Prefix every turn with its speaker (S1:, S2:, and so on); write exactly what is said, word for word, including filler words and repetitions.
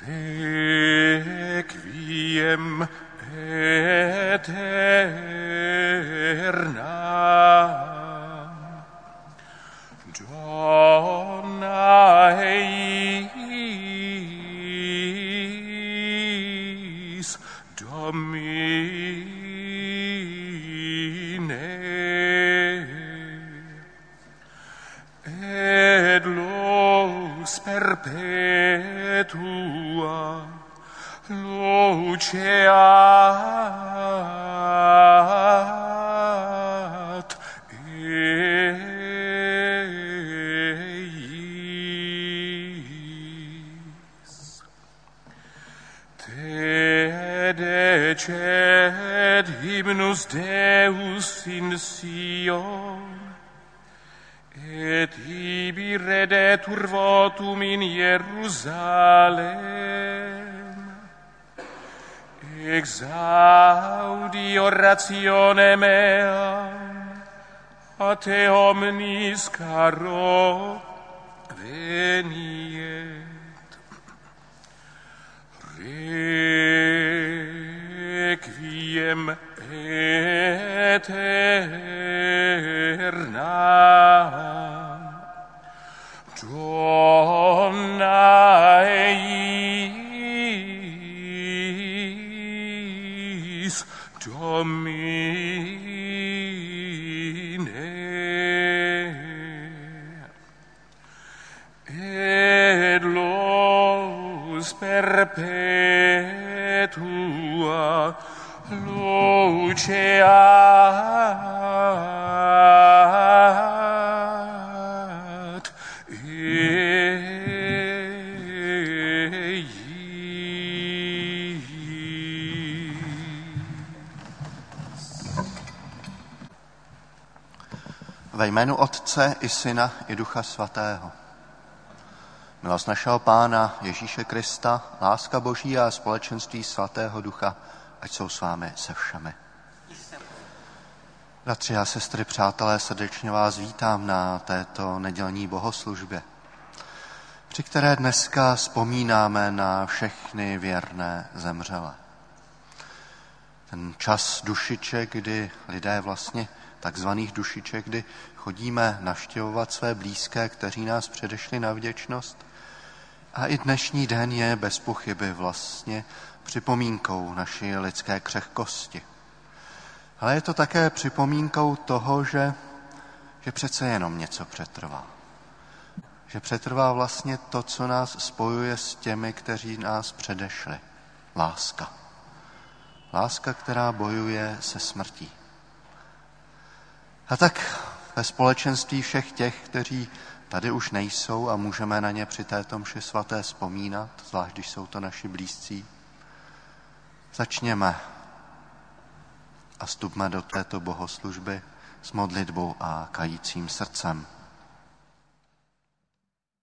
S1: Requiem aeternam, dona eis Domine, et lux perpetua luceat eis. Te decet hymnus Deus in Sion, et ibi redetur votum in Jerusalem. Exaudi oratione mea, a te omnis caro veniet. Requiem aeternam, dona eis Domine, et lux perpetua luceat
S2: Ve jménu Otce i Syna i Ducha Svatého. Milost našeho Pána Ježíše Krista, láska Boží a společenství Svatého Ducha, ať jsou s vámi se všemi. Bratři a sestry, přátelé, srdečně vás vítám na této nedělní bohoslužbě, při které dneska vzpomínáme na všechny věrné zemřelé. Ten čas dušiček, kdy lidé vlastně, takzvaných dušiček, kdy chodíme navštěvovat své blízké, kteří nás předešli na vděčnost. A i dnešní den je bez pochyby vlastně připomínkou naší lidské křehkosti. Ale je to také připomínkou toho, že, že přece jenom něco přetrvá. Že přetrvá vlastně to, co nás spojuje s těmi, kteří nás předešli. Láska. Láska, která bojuje se smrtí. A tak ve společenství všech těch, kteří tady už nejsou a můžeme na ně při této mši svaté vzpomínat, zvlášť když jsou to naši blízcí, začněme a vstupme do této bohoslužby s modlitbou a kajícím srdcem.